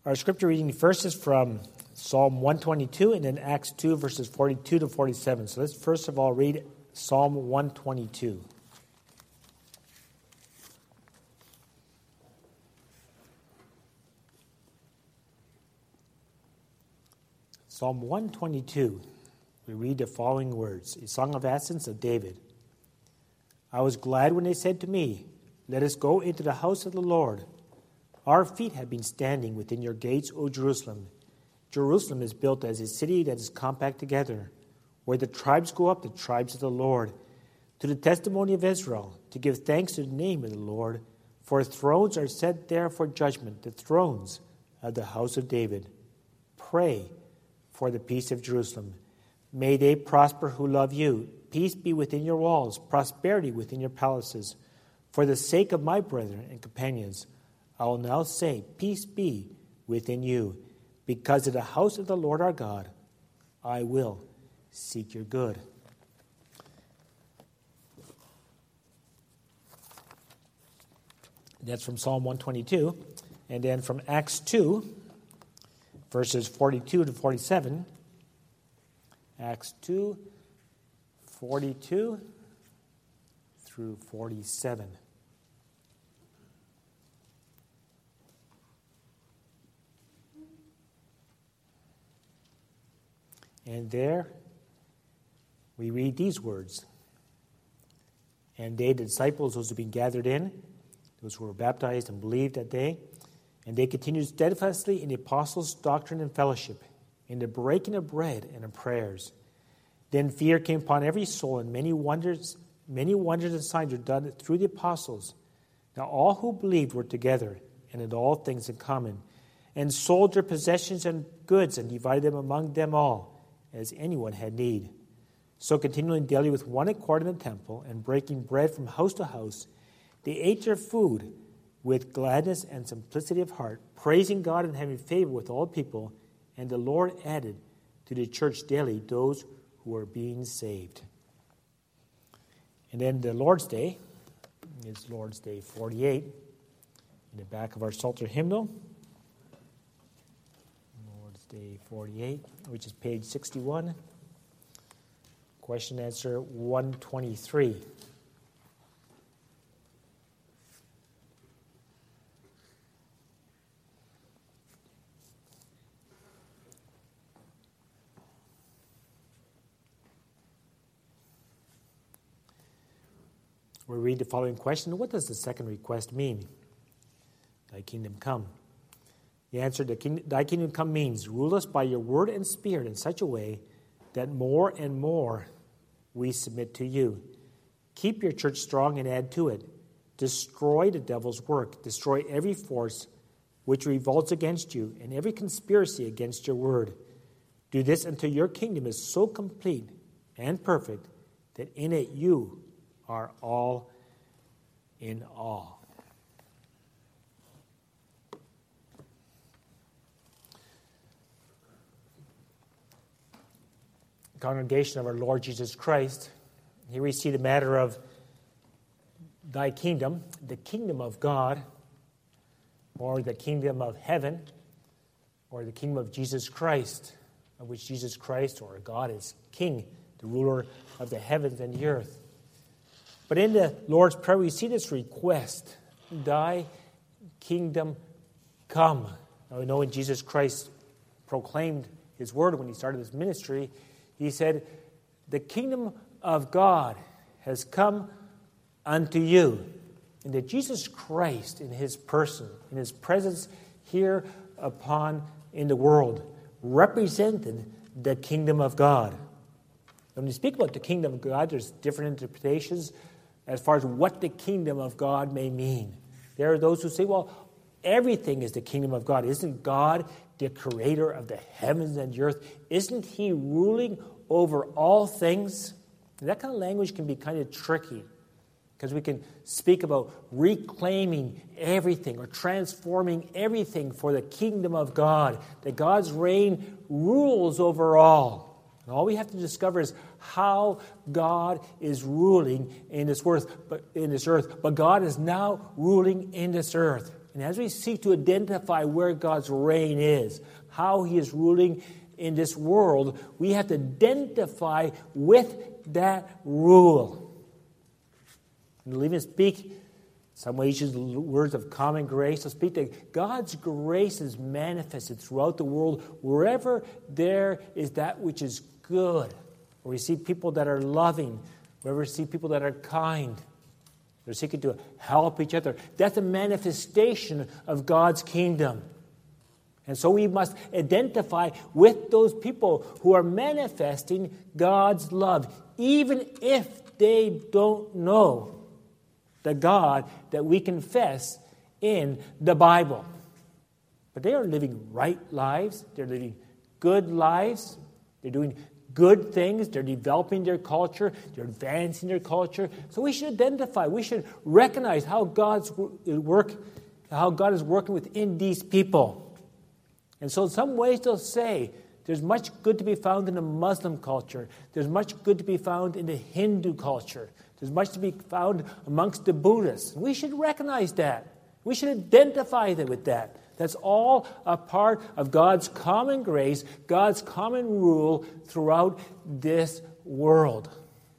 Our scripture reading first is from Psalm 122 and then Acts 2, verses 42 to 47. So let's first of all read Psalm 122. Psalm 122, we read the following words, a song of ascents of David. I was glad when they said to me, let us go into the house of the Lord. Our feet have been standing within your gates, O Jerusalem. Jerusalem is built as a city that is compact together, where the tribes go up, the tribes of the Lord, to the testimony of Israel, to give thanks to the name of the Lord. For thrones are set there for judgment, the thrones of the house of David. Pray for the peace of Jerusalem. May they prosper who love you. Peace be within your walls, prosperity within your palaces. For the sake of my brethren and companions, I will now say, peace be within you. Because of the house of the Lord our God, I will seek your good. That's from Psalm 122. And then from Acts 2, verses 42 to 47. Acts 2, 42 through 47. And there we read these words. And they, the disciples, those who had been gathered in, those who were baptized and believed that day, and they continued steadfastly in the apostles' doctrine and fellowship, in the breaking of bread and in prayers. Then fear came upon every soul, and many wonders and signs were done through the apostles. Now all who believed were together, and had all things in common, and sold their possessions and goods, and divided them among them all, as anyone had need. So continuing daily with one accord in the temple, and breaking bread from house to house, they ate their food with gladness and simplicity of heart, praising God and having favor with all people. And the Lord added to the church daily those who were being saved. And then the Lord's Day is Lord's Day 48 in the back of our Psalter hymnal. Lord's Day 48, which is page 61. Question and answer 123. We read the following question. What does the second request mean? Thy kingdom come. The answer, thy kingdom come means, rule us by your word and spirit in such a way that more and more we submit to you. Keep your church strong and add to it. Destroy the devil's work. Destroy every force which revolts against you and every conspiracy against your word. Do this until your kingdom is so complete and perfect that in it you are all in all. Congregation of our Lord Jesus Christ, here we see the matter of thy kingdom, the kingdom of God, or the kingdom of heaven, or the kingdom of Jesus Christ, of which Jesus Christ, or God, is king, the ruler of the heavens and the earth. But in the Lord's Prayer, we see this request, thy kingdom come. Now we know when Jesus Christ proclaimed his word when he started his ministry, he said, the kingdom of God has come unto you. And that Jesus Christ in his person, in his presence here in the world, represented the kingdom of God. When we speak about the kingdom of God, there's different interpretations as far as what the kingdom of God may mean. There are those who say, well, everything is the kingdom of God. Isn't God the creator of the heavens and the earth? Isn't he ruling over all things? And that kind of language can be kind of tricky because we can speak about reclaiming everything or transforming everything for the kingdom of God, that God's reign rules over all. And all we have to discover is how God is ruling in this earth. But God is now ruling in this earth. and as we seek to identify where God's reign is, how He is ruling in this world, we have to identify with that rule. And we'll even speak, some ways use words of common grace, to speak that God's grace is manifested throughout the world wherever there is that which is good. Where we see people that are loving, wherever we see people that are kind, they're seeking to help each other. That's a manifestation of God's kingdom. And so we must identify with those people who are manifesting God's love, even if they don't know the God that we confess in the Bible. But they are living right lives. They're living good lives. They're doing good things. They're developing their culture. They're advancing their culture. So we should identify. We should recognize how God is working within these people. And so in some ways they'll say, there's much good to be found in the Muslim culture. There's much good to be found in the Hindu culture. There's much to be found amongst the Buddhists. We should recognize that. We should identify with that. That's all a part of God's common grace, God's common rule throughout this world.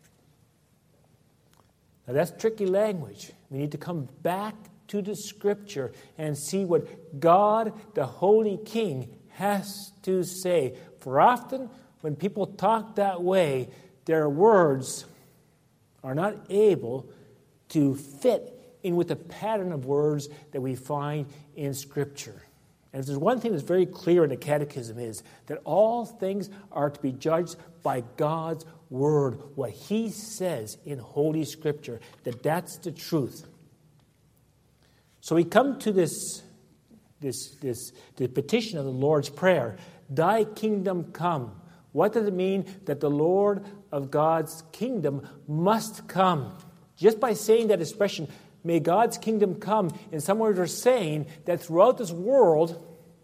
Now that's tricky language. We need to come back to the Scripture and see what God, the Holy King, has to say. For often, when people talk that way, their words are not able to fit in with the pattern of words that we find in Scripture. And if there's one thing that's very clear in the Catechism is that all things are to be judged by God's Word, what He says in Holy Scripture, that's the truth. So we come to this petition of the Lord's Prayer, Thy kingdom come. What does it mean that the Lord of God's kingdom must come? Just by saying that expression, may God's kingdom come, in some words are saying that throughout this world,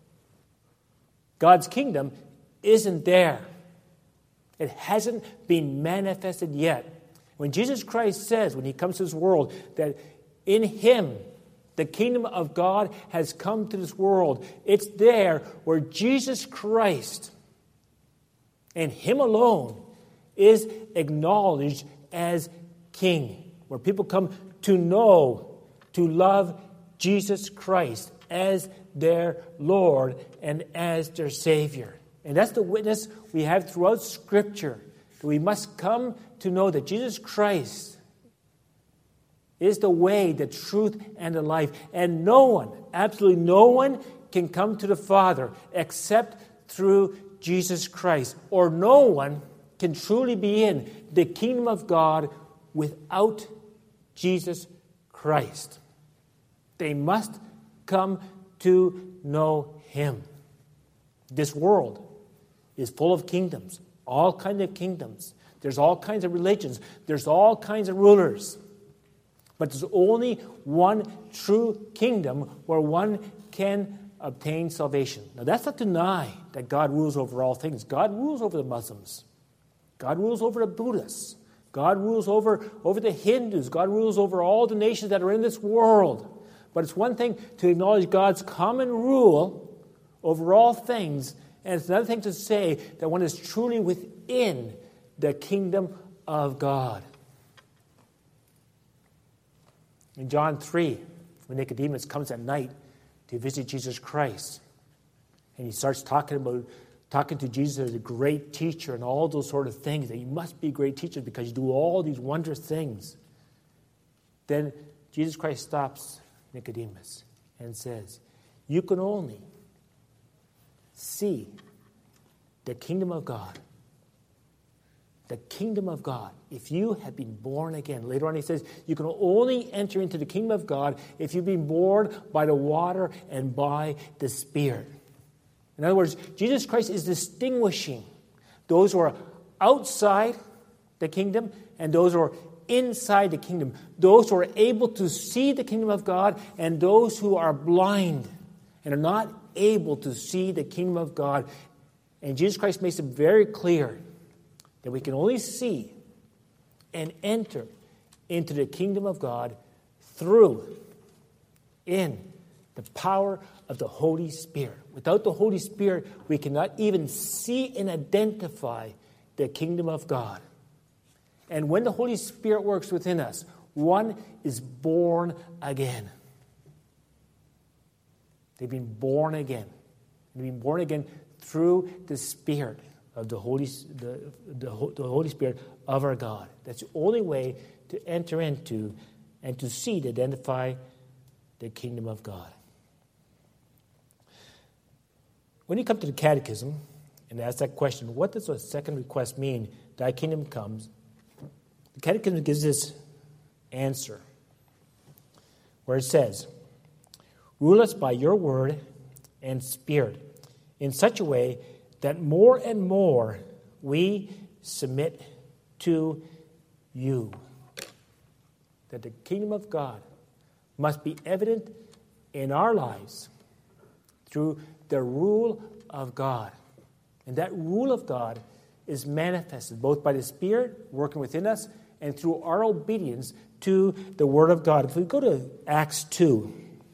God's kingdom isn't there. It hasn't been manifested yet. When Jesus Christ says, when He comes to this world, that in Him, the kingdom of God has come to this world. It's there where Jesus Christ and Him alone is acknowledged as King. Where people come to know, to love Jesus Christ as their Lord and as their Savior. And that's the witness we have throughout Scripture. That we must come to know that Jesus Christ is the way, the truth, and the life. And no one, absolutely no one, can come to the Father except through Jesus Christ. Or no one can truly be in the kingdom of God without Jesus Christ. They must come to know Him. This world is full of kingdoms, all kinds of kingdoms. There's all kinds of religions. There's all kinds of rulers. But there's only one true kingdom where one can obtain salvation. Now that's not to deny that God rules over all things. God rules over the Muslims. God rules over the Buddhists. God rules over the Hindus. God rules over all the nations that are in this world. But it's one thing to acknowledge God's common rule over all things, and it's another thing to say that one is truly within the kingdom of God. In John 3, when Nicodemus comes at night to visit Jesus Christ, and he starts talking to Jesus as a great teacher and all those sort of things, that you must be a great teacher because you do all these wondrous things. Then Jesus Christ stops Nicodemus and says, you can only see the kingdom of God. The kingdom of God, if you have been born again. Later on he says, you can only enter into the kingdom of God if you've been born by the water and by the Spirit. In other words, Jesus Christ is distinguishing those who are outside the kingdom and those who are inside the kingdom. Those who are able to see the kingdom of God and those who are blind and are not able to see the kingdom of God. And Jesus Christ makes it very clear that we can only see and enter into the kingdom of God through in The power of the Holy Spirit. Without the Holy Spirit, we cannot even see and identify the kingdom of God. And when the Holy Spirit works within us, one is born again. They've been born again. They've been born again through the Spirit of the Holy Spirit of our God. That's the only way to enter into and to see, to identify the kingdom of God. When you come to the Catechism and ask that question, what does the second request mean? Thy kingdom comes. The Catechism gives this answer where it says, rule us by your word and spirit in such a way that more and more we submit to you. That the kingdom of God must be evident in our lives through the rule of God. And that rule of God is manifested both by the Spirit working within us and through our obedience to the Word of God. If we go to Acts 2,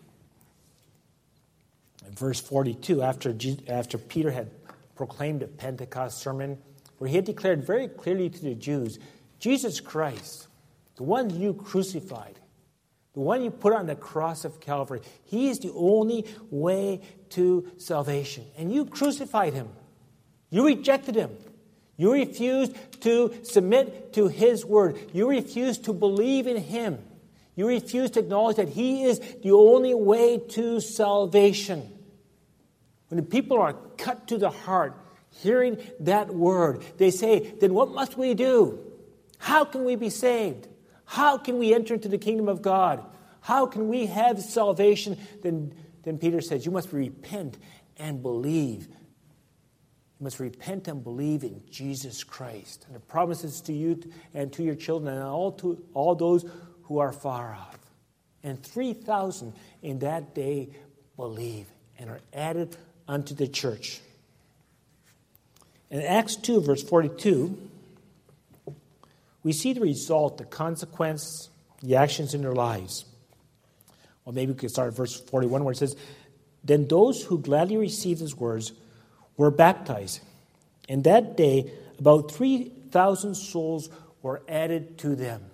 verse 42, after Peter had proclaimed a Pentecost sermon, where he had declared very clearly to the Jews, Jesus Christ, the one you crucified, the one you put on the cross of Calvary, he is the only way to salvation. And you crucified him. You rejected him. You refused to submit to his word. You refused to believe in him. You refused to acknowledge that he is the only way to salvation. When the people are cut to the heart, hearing that word, they say, then what must we do? How can we be saved? How can we enter into the kingdom of God? How can we have salvation? Then Peter says, you must repent and believe. You must repent and believe in Jesus Christ. And the promises to you and to your children and all those who are far off. And 3,000 in that day believe and are added unto the church. In Acts 2, verse 42, we see the result, the consequence, the actions in their lives. Well, maybe we could start at verse 41 where it says, then those who gladly received his words were baptized. And that day, about 3,000 souls were added to them.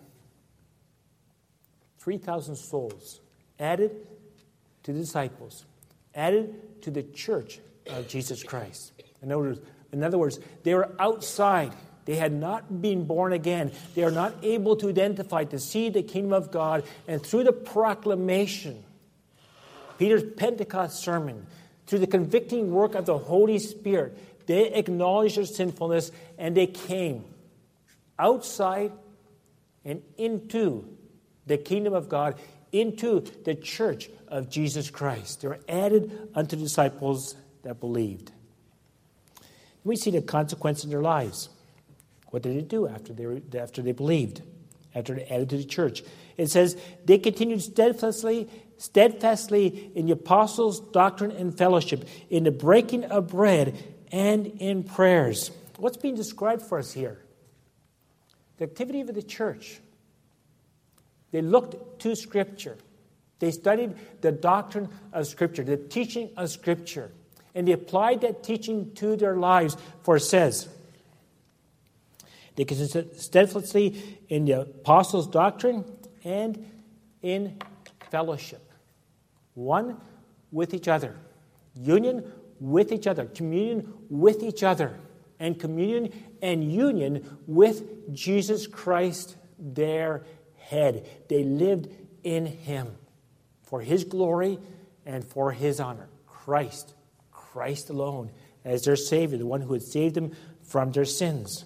3,000 souls added to the disciples, added to the church of Jesus Christ. In other words, they were outside. They had not been born again. They are not able to identify, to see the kingdom of God. And through the proclamation, Peter's Pentecost sermon, through the convicting work of the Holy Spirit, they acknowledged their sinfulness and they came outside and into the kingdom of God, into the church of Jesus Christ. They were added unto the disciples that believed. We see the consequence in their lives. What did they do after they believed, after they added to the church? It says, they continued steadfastly in the apostles' doctrine and fellowship, in the breaking of bread and in prayers. What's being described for us here? The activity of the church. They looked to Scripture. They studied the doctrine of Scripture, the teaching of Scripture. And they applied that teaching to their lives. For it says, they continued steadfastly in the apostles' doctrine and in fellowship. One with each other. Union with each other. Communion with each other. And communion and union with Jesus Christ, their head. They lived in him for his glory and for his honor. Christ alone as their Savior, the one who had saved them from their sins.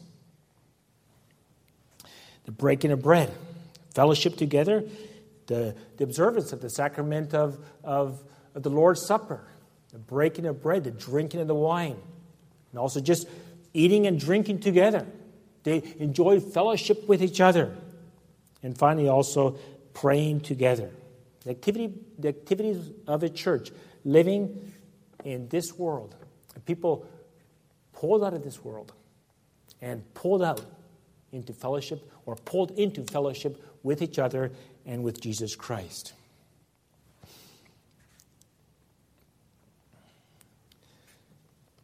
The breaking of bread, fellowship together, the observance of the sacrament of the Lord's Supper, the breaking of bread, the drinking of the wine, and also just eating and drinking together. They enjoyed fellowship with each other. And finally also praying together. The activities of a church, living in this world. People pulled out of this world and pulled out into fellowship, or pulled into fellowship with each other and with Jesus Christ.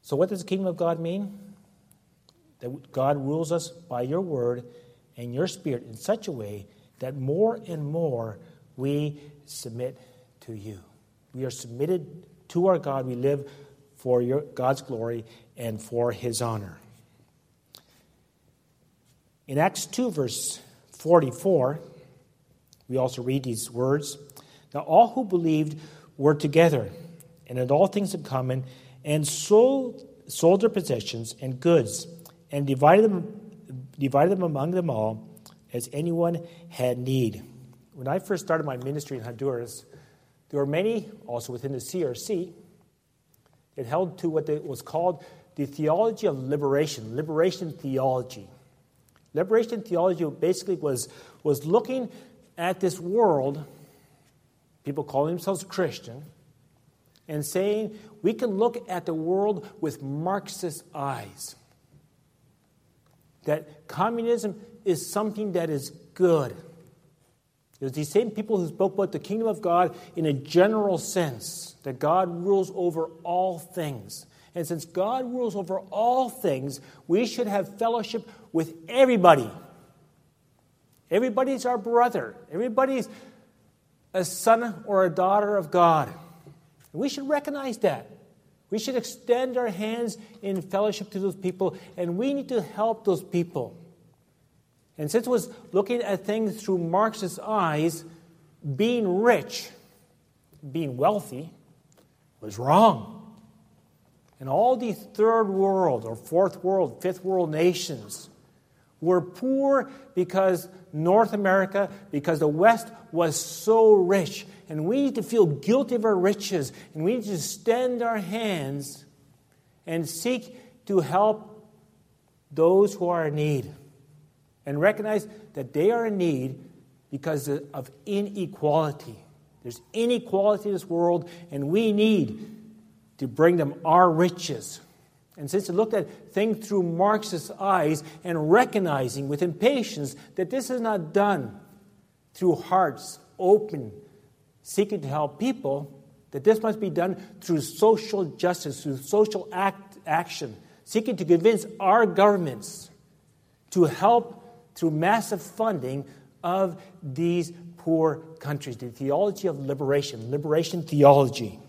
So what does the kingdom of God mean? That God rules us by your word and your spirit in such a way that more and more we submit to you. We are submitted to our God. We live for God's glory and for his honor. In Acts 2, verse 44, we also read these words. Now all who believed were together and had all things in common, and sold their possessions and goods, and divided them among them all, as anyone had need. When I first started my ministry in Honduras, there were many, also within the CRC, that held to what was called the theology of liberation theology. Liberation theology basically was looking at this world, people calling themselves Christian, and saying we can look at the world with Marxist eyes. That communism is something that is good. There's these same people who spoke about the kingdom of God in a general sense, that God rules over all things. And since God rules over all things, we should have fellowship with everybody. Everybody's our brother. Everybody's a son or a daughter of God. We should recognize that. We should extend our hands in fellowship to those people, and we need to help those people. And since it was looking at things through Marxist eyes, being rich, being wealthy, was wrong. And all these third world or fourth world, fifth world nations were poor because North America, because the West was so rich. And we need to feel guilty of our riches. And we need to extend our hands and seek to help those who are in need. And recognize that they are in need because of inequality. There's inequality in this world, and we need to bring them our riches. And since you looked at things through Marxist eyes and recognizing with impatience that this is not done through hearts open, seeking to help people, that this must be done through social justice, through social action, seeking to convince our governments to help through massive funding of these poor countries. The theology of liberation theology.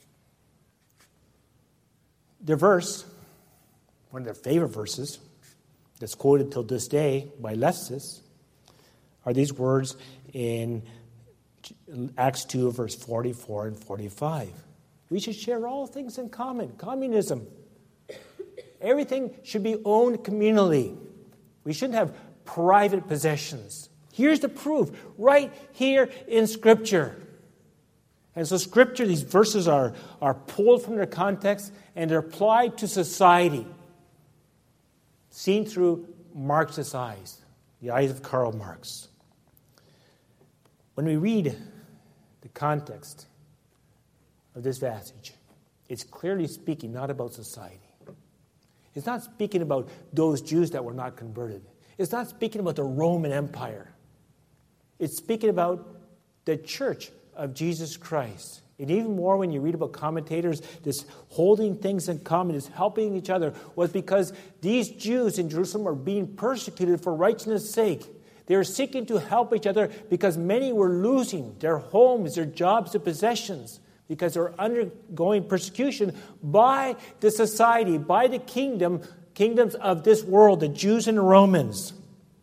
Their verse, one of their favorite verses, that's quoted till this day by leftists, are these words in Acts 2, verse 44 and 45. We should share all things in common. Communism. Everything should be owned communally. We shouldn't have private possessions. Here's the proof, right here in Scripture. And so Scripture, these verses are pulled from their context and they're applied to society, seen through Marxist eyes, the eyes of Karl Marx. When we read the context of this passage, it's clearly speaking not about society. It's not speaking about those Jews that were not converted. It's not speaking about the Roman Empire. It's speaking about the church of Jesus Christ. And even more when you read about commentators, this holding things in common, this helping each other, was because these Jews in Jerusalem were being persecuted for righteousness' sake. They were seeking to help each other because many were losing their homes, their jobs, their possessions, because they were undergoing persecution by the society, by the kingdoms of this world, the Jews and the Romans.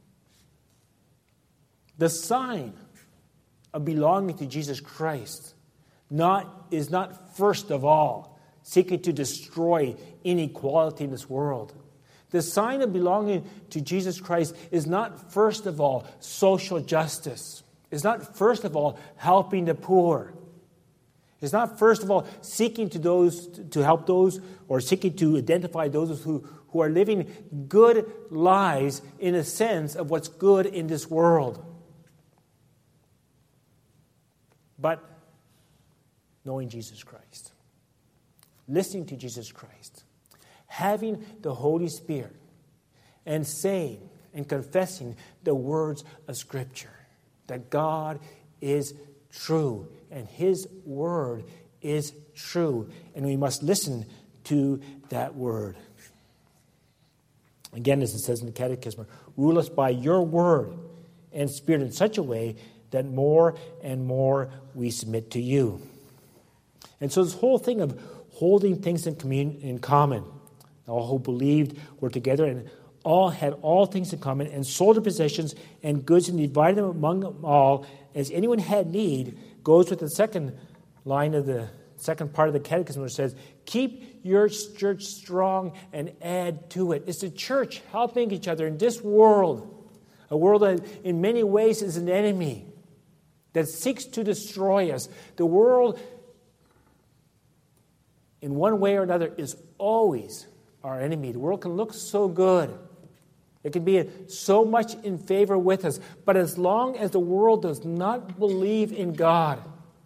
The sign of belonging to Jesus Christ is not first of all seeking to destroy inequality in this world. The sign of belonging to Jesus Christ is not first of all social justice. It's not first of all helping the poor. It's not first of all seeking to help those or seeking to identify those who are living good lives in a sense of what's good in this world. But knowing Jesus Christ, listening to Jesus Christ, having the Holy Spirit, and saying and confessing the words of Scripture, that God is true and His Word is true, and we must listen to that word. Again, as it says in the Catechism, rule us by your word and spirit in such a way that more and more we submit to you. And so this whole thing of holding things in common, all who believed were together and all had all things in common and sold their possessions and goods and divided them among them all as anyone had need, goes with the second line of the second part of the Catechism, which says, keep your church strong and add to it. It's the church helping each other in this world, a world that in many ways is an enemy that seeks to destroy us. The world, in one way or another, is always our enemy. The world can look so good. It can be so much in favor with us. But as long as the world does not believe in God,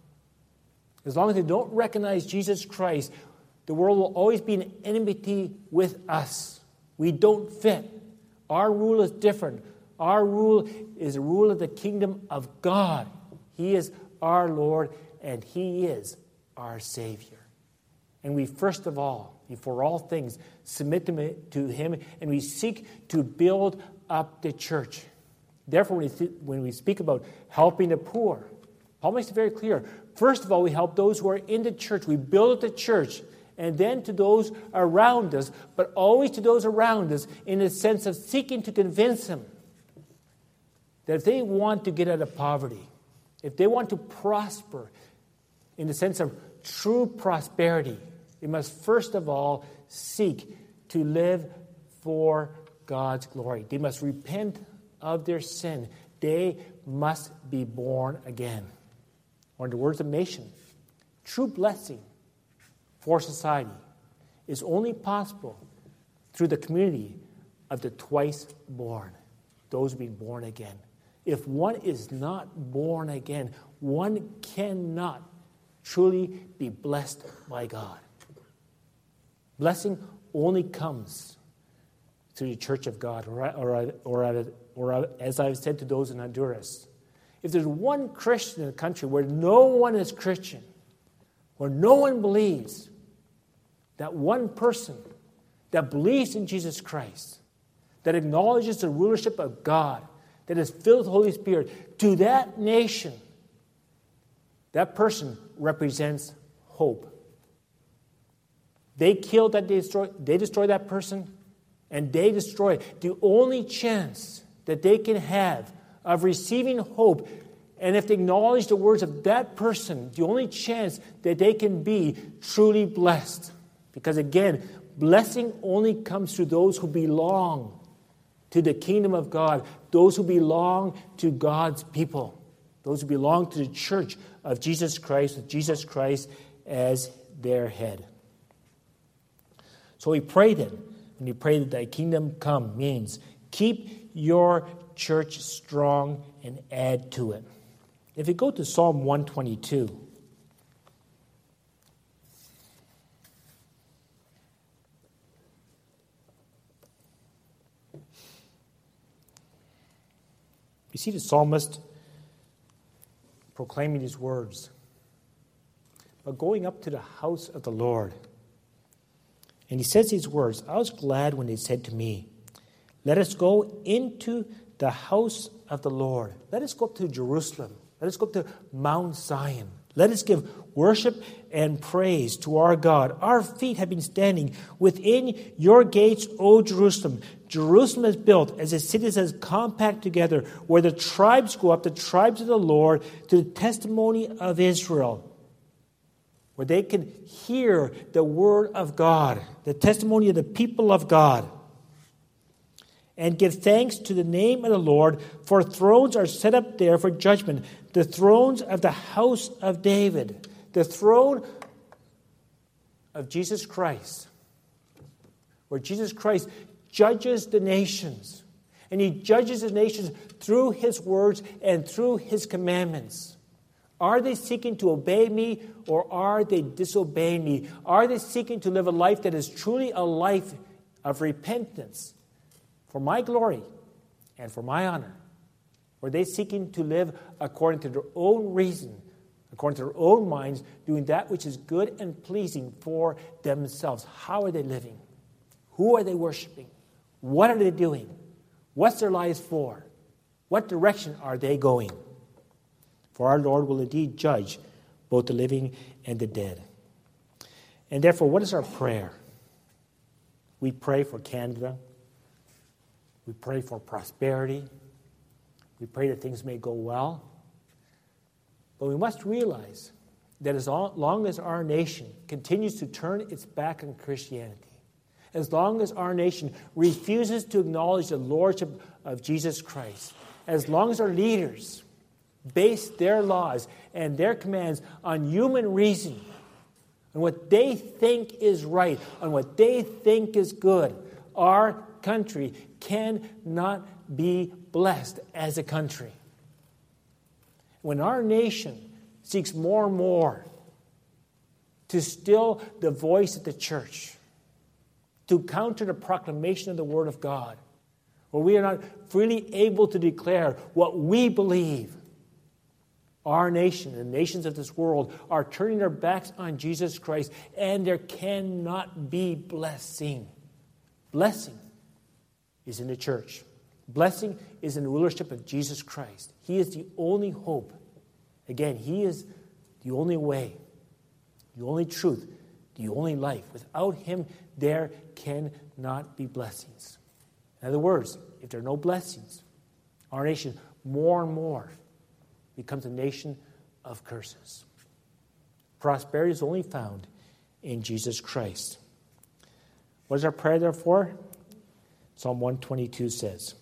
as long as they don't recognize Jesus Christ, the world will always be in enmity with us. We don't fit. Our rule is different. Our rule is the rule of the kingdom of God. He is our Lord, and He is our Savior. And we first of all, before all things, submit to Him, and we seek to build up the church. Therefore, when we speak about helping the poor, Paul makes it very clear. First of all, we help those who are in the church. We build up the church, and then to those around us, but always to those around us in the sense of seeking to convince them that if they want to get out of poverty, if they want to prosper in the sense of true prosperity, they must first of all seek to live for God's glory. They must repent of their sin. They must be born again. Or in the words of Mason, true blessing for society is only possible through the community of the twice born, those who have been born again. If one is not born again, one cannot truly be blessed by God. Blessing only comes through the church of God, or as I've said to those in Honduras, if there's one Christian in the country where no one is Christian, where no one believes, that one person that believes in Jesus Christ, that acknowledges the rulership of God, that is filled with the Holy Spirit, to that nation, that person represents hope. They killed that, they destroy that person, and they destroy the only chance that they can have of receiving hope. And if they acknowledge the words of that person, the only chance that they can be truly blessed. Because again, blessing only comes through those who belong to the kingdom of God, those who belong to God's people, those who belong to the church of Jesus Christ, with Jesus Christ as their head. So we pray then, when we pray that thy kingdom come, means keep your church strong and add to it. If you go to Psalm 122, you see the psalmist proclaiming these words, but going up to the house of the Lord. And he says these words, I was glad when they said to me, let us go into the house of the Lord. Let us go up to Jerusalem. Let us go up to Mount Zion. Let us give worship and praise to our God. Our feet have been standing within your gates, O Jerusalem. Jerusalem is built as a city that is compact together, where the tribes go up, the tribes of the Lord, to the testimony of Israel, where they can hear the word of God, the testimony of the people of God, and give thanks to the name of the Lord, for thrones are set up there for judgment, the thrones of the house of David, the throne of Jesus Christ, where Jesus Christ judges the nations, and He judges the nations through His words and through His commandments. Are they seeking to obey me, or are they disobeying me? Are they seeking to live a life that is truly a life of repentance for my glory and for my honor? Or are they seeking to live according to their own reason, according to their own minds, doing that which is good and pleasing for themselves. How are they living? Who are they worshiping? What are they doing? What's their lives for? What direction are they going? For our Lord will indeed judge both the living and the dead. And therefore, what is our prayer? We pray for Canada. We pray for prosperity. We pray that things may go well. But we must realize that as long as our nation continues to turn its back on Christianity, as long as our nation refuses to acknowledge the lordship of Jesus Christ, as long as our leaders base their laws and their commands on human reason, on what they think is right, on what they think is good, our country cannot be blessed as a country. When our nation seeks more and more to still the voice of the church, to counter the proclamation of the Word of God, where we are not freely able to declare what we believe, our nation and the nations of this world are turning their backs on Jesus Christ, and there cannot be blessing. Blessing is in the church. Blessing is in the rulership of Jesus Christ. He is the only hope. Again, He is the only way, the only truth, the only life. Without Him, there cannot be blessings. In other words, if there are no blessings, our nation more and more becomes a nation of curses. Prosperity is only found in Jesus Christ. What is our prayer, therefore? Psalm 122 says,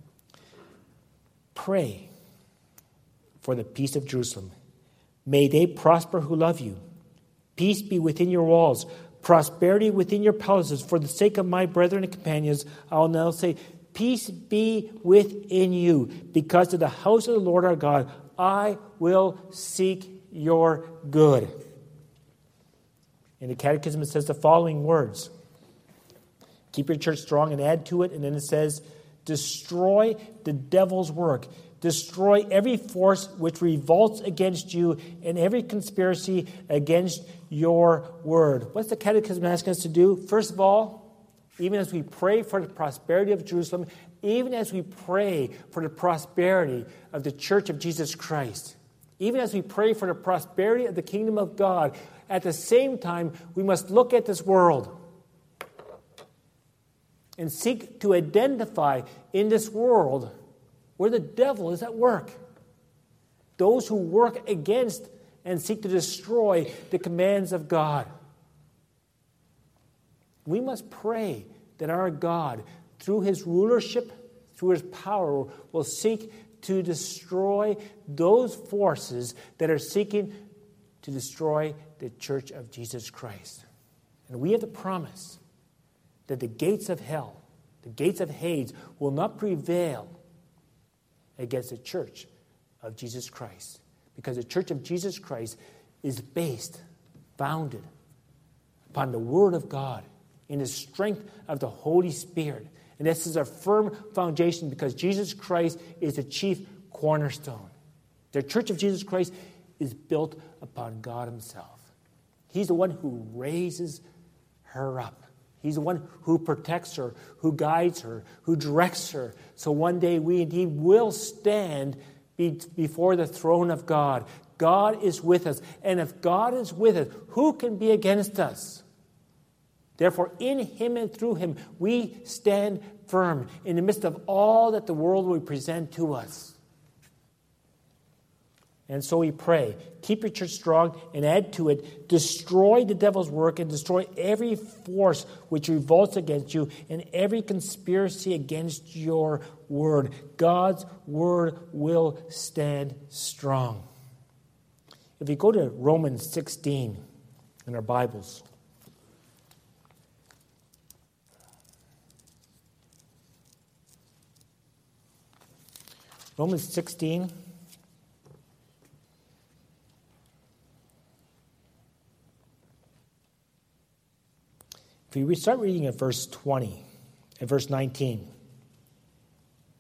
"Pray for the peace of Jerusalem. May they prosper who love you. Peace be within your walls, prosperity within your palaces. For the sake of my brethren and companions, I will now say, peace be within you. Because of the house of the Lord our God, I will seek your good." In the Catechism, it says the following words. Keep your church strong and add to it. And then it says, destroy the devil's work. Destroy every force which revolts against you and every conspiracy against your word. What's the Catechism asking us to do? First of all, even as we pray for the prosperity of Jerusalem, even as we pray for the prosperity of the Church of Jesus Christ, even as we pray for the prosperity of the kingdom of God, at the same time, we must look at this world and seek to identify in this world where the devil is at work. Those who work against and seek to destroy the commands of God. We must pray that our God, through His rulership, through His power, will seek to destroy those forces that are seeking to destroy the Church of Jesus Christ. And we have the promise that the gates of hell, the gates of Hades, will not prevail against the Church of Jesus Christ. Because the Church of Jesus Christ is based, founded upon the Word of God in the strength of the Holy Spirit. And this is a firm foundation because Jesus Christ is the chief cornerstone. The Church of Jesus Christ is built upon God Himself. He's the one who raises her up. He's the one who protects her, who guides her, who directs her. So one day we indeed will stand before the throne of God. God is with us. And if God is with us, who can be against us? Therefore, in Him and through Him, we stand firm in the midst of all that the world will present to us. And so we pray, keep your church strong and add to it, destroy the devil's work and destroy every force which revolts against you and every conspiracy against your word. God's word will stand strong. If you go to Romans 16 in our Bibles, Romans 16. If we start reading at verse 20, at verse 19.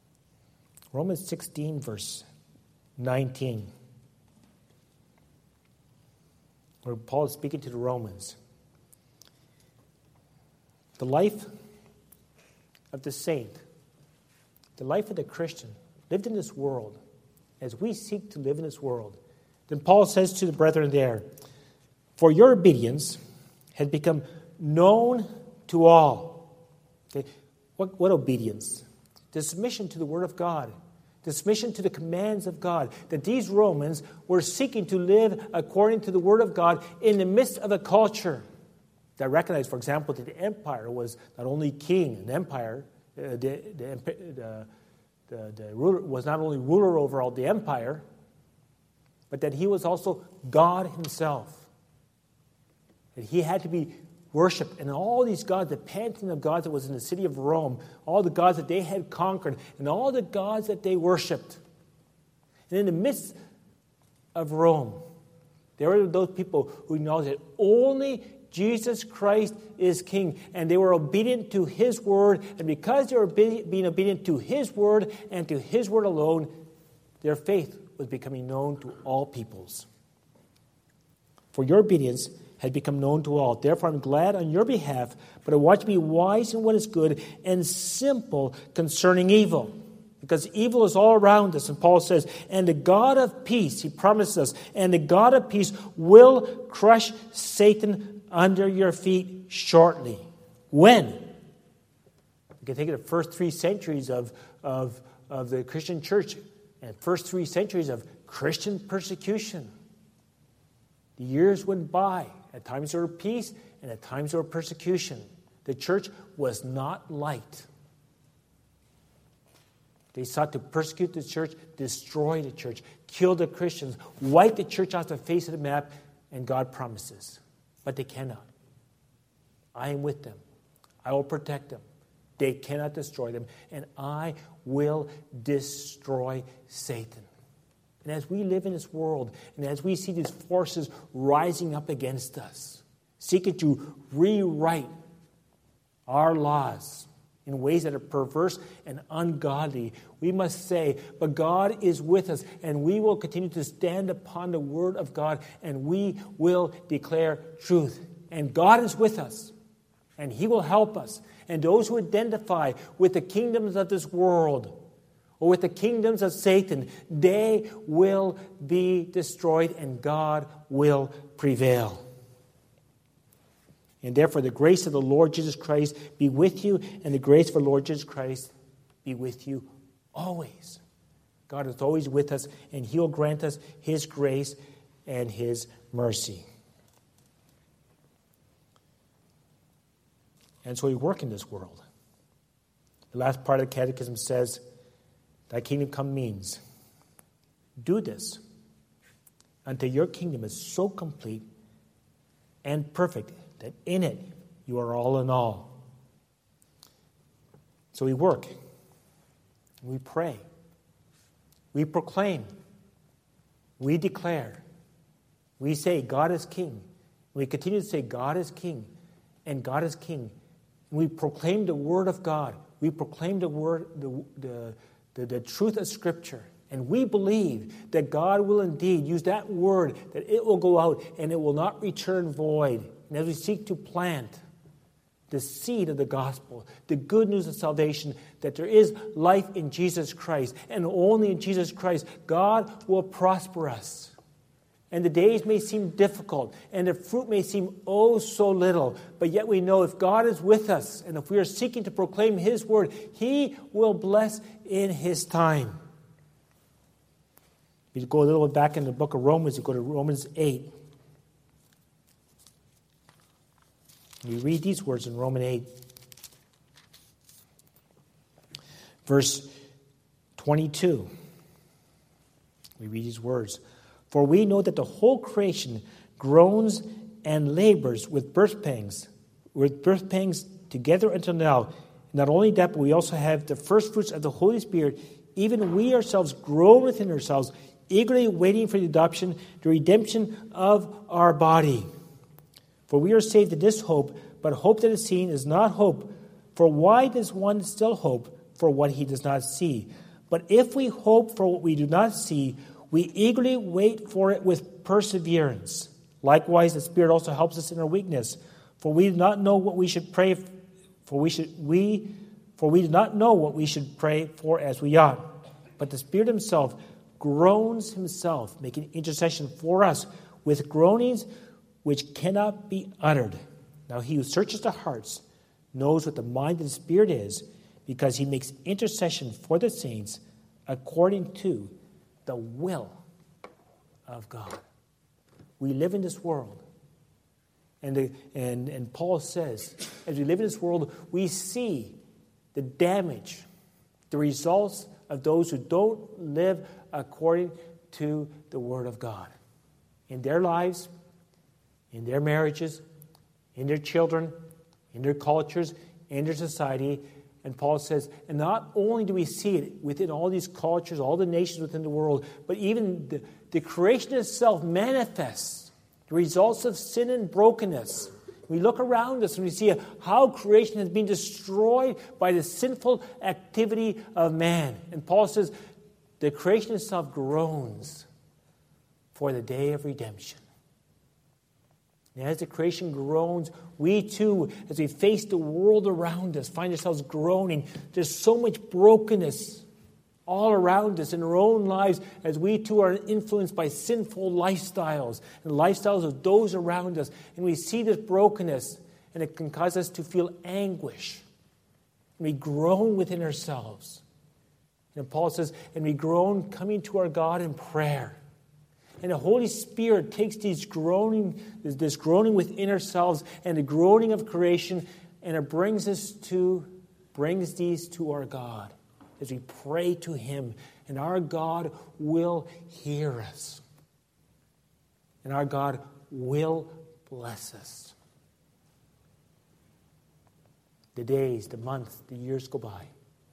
Romans 16, verse 19. where Paul is speaking to the Romans. The life of the saint, the life of the Christian, lived in this world, as we seek to live in this world. Then Paul says to the brethren there, for your obedience has become known to all. Okay? What obedience? The submission to the Word of God. The submission to the commands of God. That these Romans were seeking to live according to the Word of God in the midst of a culture that recognized, for example, that the empire was not only king, an empire, the ruler was not only ruler over all the empire, but that he was also God himself. That he had to be worshipped. And all these gods, the pantheon of gods that was in the city of Rome, all the gods that they had conquered, and all the gods that they worshipped. And in the midst of Rome, there were those people who acknowledged that only Jesus Christ is King, and they were obedient to His word, and because they were being obedient to His word and to His word alone, their faith was becoming known to all peoples. For your obedience had become known to all. Therefore, I'm glad on your behalf, but I want you to be wise in what is good and simple concerning evil. Because evil is all around us. And Paul says, and the God of peace, he promises us, and the God of peace will crush Satan under your feet shortly. When? You can think of the first 3 centuries of the Christian church and first 3 centuries of Christian persecution. The years went by. At times there were peace, and at times there were persecution. The church was not liked. They sought to persecute the church, destroy the church, kill the Christians, wipe the church off the face of the map, and God promises. But they cannot. I am with them. I will protect them. They cannot destroy them, and I will destroy Satan. And as we live in this world, and as we see these forces rising up against us, seeking to rewrite our laws in ways that are perverse and ungodly, we must say, but God is with us, and we will continue to stand upon the Word of God, and we will declare truth. And God is with us, and He will help us. And those who identify with the kingdoms of this world, or with the kingdoms of Satan, they will be destroyed, and God will prevail. And therefore, the grace of the Lord Jesus Christ be with you, and the grace of the Lord Jesus Christ be with you always. God is always with us, and He will grant us His grace and His mercy. And so we work in this world. The last part of the Catechism says, Thy kingdom come means, do this until your kingdom is so complete and perfect that in it you are all in all. So we work, we pray, we proclaim, we declare, we say God is King. We continue to say God is King, and God is King. And we proclaim the Word of God. We proclaim the word, the truth of Scripture. And we believe that God will indeed use that word, that it will go out and it will not return void. And as we seek to plant the seed of the gospel, the good news of salvation, that there is life in Jesus Christ, and only in Jesus Christ, God will prosper us. And the days may seem difficult, and the fruit may seem oh so little, but yet we know if God is with us, and if we are seeking to proclaim His word, He will bless in His time. If you go a little bit back in the book of Romans, you go to Romans 8. We read these words in Romans 8, verse 22. We read these words. For we know that the whole creation groans and labors with birth pangs together until now. Not only that, but we also have the first fruits of the Holy Spirit. Even we ourselves groan within ourselves, eagerly waiting for the adoption, the redemption of our body. For we are saved in this hope, but hope that is seen is not hope. For why does one still hope for what he does not see? But if we hope for what we do not see, we eagerly wait for it with perseverance. Likewise, the Spirit also helps us in our weakness, for we do not know what we should pray for. We do not know what we should pray for as we ought. But the Spirit Himself groans Himself, making intercession for us with groanings which cannot be uttered. Now He who searches the hearts knows what the mind of the Spirit is, because He makes intercession for the saints according to the will of God. We live in this world. And Paul says, as we live in this world, we see the damage, the results of those who don't live according to the Word of God. In their lives, in their marriages, in their children, in their cultures, in their society. And Paul says, and not only do we see it within all these cultures, all the nations within the world, but even the creation itself manifests the results of sin and brokenness. We look around us and we see how creation has been destroyed by the sinful activity of man. And Paul says, the creation itself groans for the day of redemption. And as the creation groans, we too, as we face the world around us, find ourselves groaning. There's so much brokenness all around us in our own lives as we too are influenced by sinful lifestyles and lifestyles of those around us. And we see this brokenness, and it can cause us to feel anguish. And we groan within ourselves. And Paul says, and we groan coming to our God in prayer. And the Holy Spirit takes this groaning within ourselves and the groaning of creation, and it brings these to our God as we pray to Him. And our God will hear us. And our God will bless us. The days, the months, the years go by.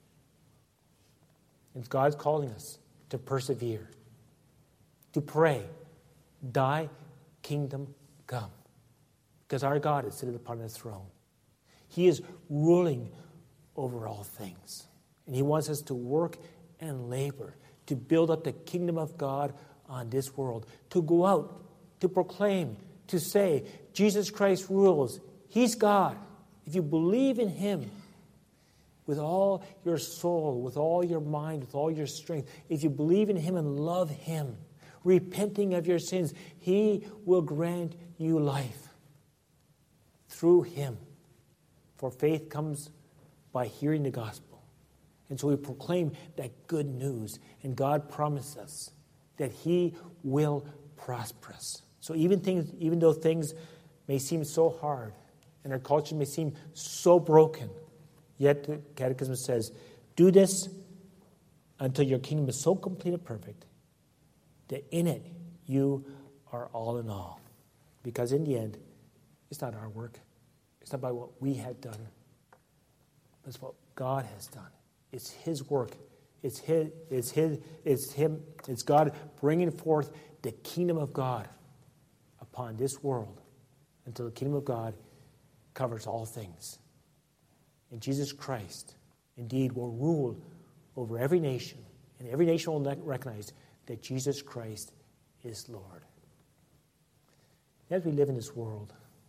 And God's calling us to persevere, to pray, thy kingdom come. Because our God is seated upon His throne. He is ruling over all things. And He wants us to work and labor to build up the kingdom of God on this world. To go out, to proclaim, to say, Jesus Christ rules. He's God. If you believe in Him with all your soul, with all your mind, with all your strength, if you believe in Him and love Him, repenting of your sins, He will grant you life through Him. For faith comes by hearing the gospel. And so we proclaim that good news. And God promised us that He will prosper us. So even though things may seem so hard and our culture may seem so broken, yet the Catechism says, do this until your kingdom is so complete and perfect that in it you are all in all. Because in the end, it's not our work. It's not by what we have done. But it's what God has done. It's His work. It's Him. It's God bringing forth the kingdom of God upon this world until the kingdom of God covers all things. And Jesus Christ, indeed, will rule over every nation. And every nation will recognize that Jesus Christ is Lord. As we live in this world,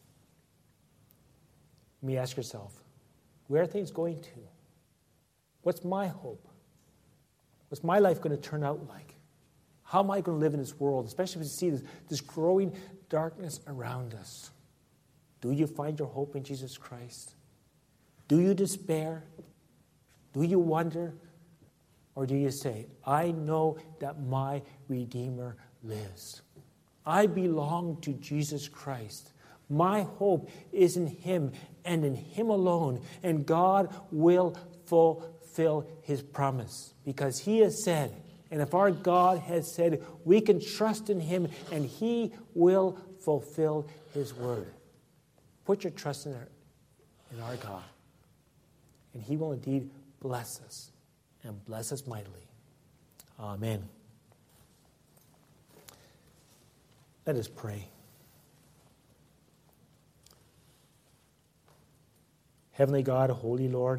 you may ask yourself, where are things going to? What's my hope? What's my life going to turn out like? How am I going to live in this world, especially as we see this growing darkness around us? Do you find your hope in Jesus Christ? Do you despair? Do you wonder? Or do you say, I know that my Redeemer lives. I belong to Jesus Christ. My hope is in Him and in Him alone. And God will fulfill His promise. Because He has said, and if our God has said, we can trust in Him and He will fulfill His word. Put your trust in our God. And He will indeed bless us. And bless us mightily. Amen. Let us pray. Heavenly God, Holy Lord,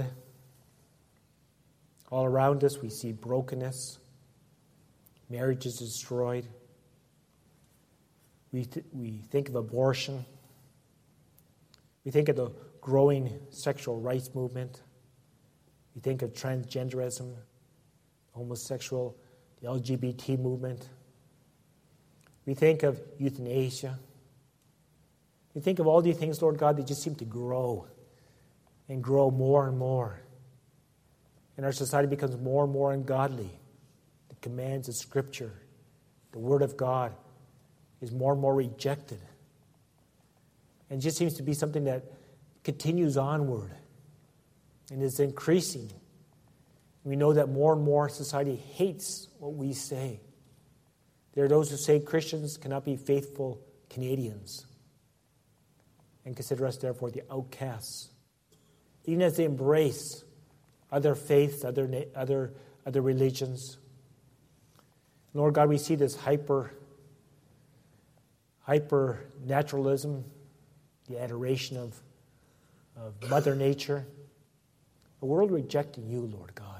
all around us we see brokenness, marriages destroyed, We think of abortion. We think of the growing sexual rights movement. We think of transgenderism, homosexual, the LGBT movement. We think of euthanasia. We think of all these things, Lord God, that just seem to grow and grow more and more. And our society becomes more and more ungodly. The commands of Scripture, the Word of God, is more and more rejected. And it just seems to be something that continues onward and is increasing. We know that more and more society hates what we say. There are those who say Christians cannot be faithful Canadians and consider us, therefore, the outcasts. Even as they embrace other faiths, other religions. Lord God, we see this hyper naturalism, the adoration of Mother Nature, a world rejecting you, Lord God.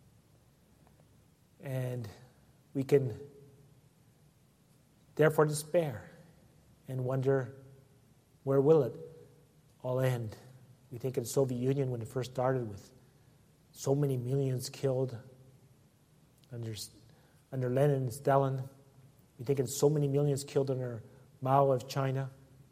And we can therefore despair and wonder, where will it all end? We think of the Soviet Union when it first started with so many millions killed under Lenin and Stalin. We think of so many millions killed under Mao of China.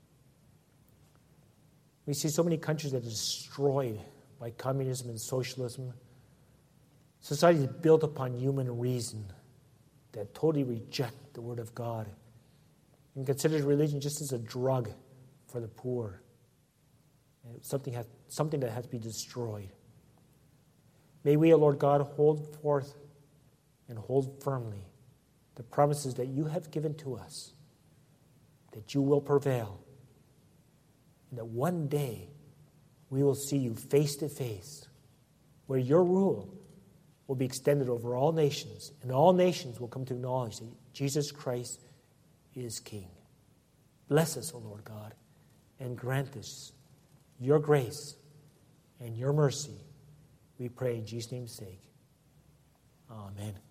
We see so many countries that are destroyed by communism and socialism. Society is built upon human reason that totally reject the Word of God and considers religion just as a drug for the poor. And something that has to be destroyed. May we, O Lord God, hold forth and hold firmly the promises that you have given to us, that you will prevail, and that one day we will see you face to face, where your rule will be extended over all nations, and all nations will come to acknowledge that Jesus Christ is King. Bless us, O Lord God, and grant us your grace and your mercy. We pray in Jesus' name's sake. Amen.